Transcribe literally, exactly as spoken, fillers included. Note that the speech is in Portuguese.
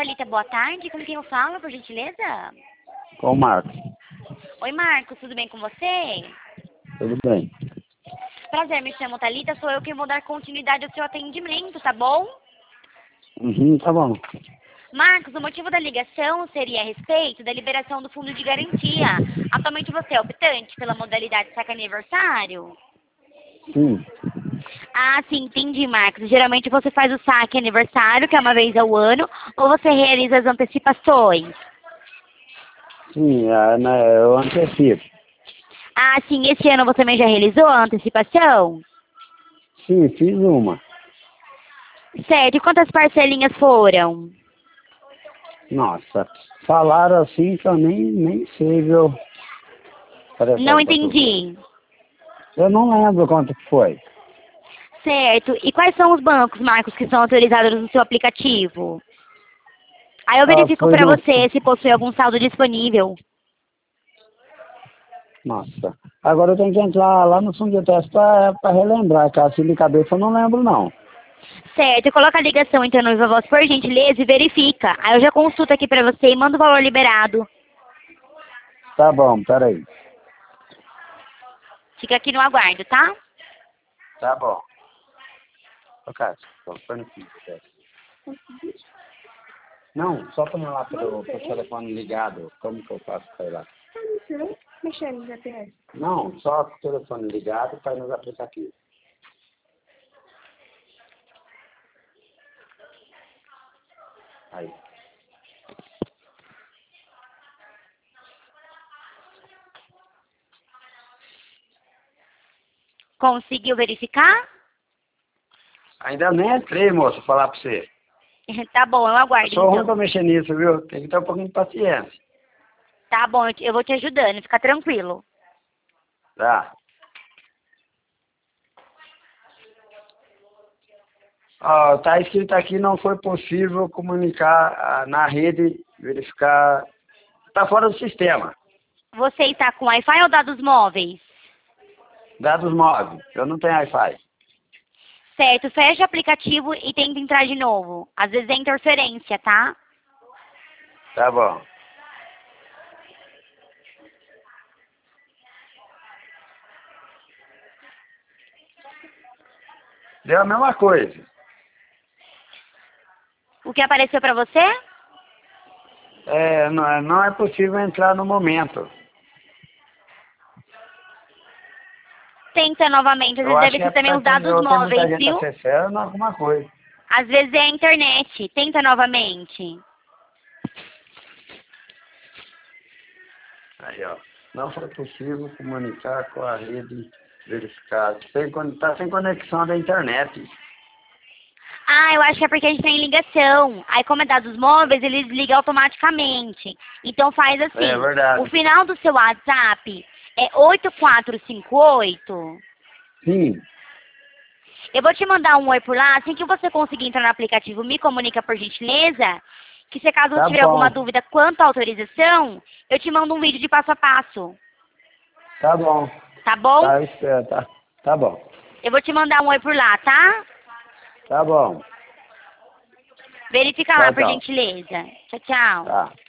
Thalita, boa tarde. Com quem eu falo, por gentileza? Com o Marcos. Oi, Marcos, tudo bem com você? Tudo bem. Prazer, me chamo Thalita, sou eu que vou dar continuidade ao seu atendimento, tá bom? Uhum, tá bom. Marcos, o motivo da ligação seria a respeito da liberação do fundo de garantia. Atualmente você é optante pela modalidade saque aniversário? Sim. Ah, sim, entendi, Marcos. Geralmente você faz o saque aniversário, que é uma vez ao ano, ou você realiza as antecipações? Sim, é, né, eu antecipo. Ah, sim, esse ano você também já realizou a antecipação? Sim, fiz uma. Certo, e quantas parcelinhas foram? Nossa, falaram assim que eu nem, nem sei, viu? Parece Não pra tu ver. entendi. Eu não lembro quanto que foi. Certo, e quais são os bancos, Marcos, que são autorizados no seu aplicativo? Aí eu Ah, verifico foi para no... você se possui algum saldo disponível. Nossa. Agora eu tenho que entrar lá no fundo de teste pra, pra relembrar, que assim de cabeça eu não lembro, não. Certo, coloca a ligação então no Viva Voz, por gentileza, e verifica. Aí eu já consulto aqui para você e mando o valor liberado. Tá bom, peraí. Fica aqui no aguardo, tá? Tá bom. Ô, Cássio, põe no fundo de teste. Não, só põe lá pro, pro telefone ligado. Como que eu faço pra ir lá? Eu não sei mexer no G P S. Não, só com o telefone ligado para nos aplicativos. Aí. Conseguiu verificar? Ainda nem entrei, moço, falar para você. Tá bom, eu Eu aguardo sou ruim então. para mexer nisso, viu? Tem que ter um pouquinho de paciência. Tá bom, eu te- eu vou te ajudando, fica tranquilo. Tá? Ó, tá escrito aqui, não foi possível comunicar ah, na rede, verificar. Tá fora do sistema. Você está com Wi-Fi ou dados móveis? Dados móveis. Eu não tenho Wi-Fi. Certo, fecha o aplicativo e tenta entrar de novo. Às vezes é interferência, tá? Tá bom. Deu a mesma coisa. O que apareceu pra você? É, não, é- não é possível entrar no momento. Tenta novamente, às Eu vezes acho deve que é ser porque também os tem, dados ou tem muita móveis, gente viu? acessando alguma coisa. Às vezes é a internet. Tenta novamente. Aí, ó. Não foi possível comunicar com a rede verificada. Sem, con- tá sem conexão da internet. Ah, eu acho que é porque a gente tem ligação. Aí, como é dados móveis, ele desliga automaticamente. Então, faz É assim. verdade. O final do seu WhatsApp é oito quatro cinco oito. Sim. Eu vou te mandar um oi por lá. Assim que você conseguir entrar no aplicativo, me comunica por gentileza. Que se caso você Tá tiver alguma bom. dúvida quanto à autorização, eu te mando um vídeo de passo a passo. Tá bom. Tá bom? Tá, espera, tá. Tá bom. Eu vou te mandar um oi por lá, tá? Tá bom. Verifica lá, Tchau, por tchau. gentileza. Tchau, tchau. Tá.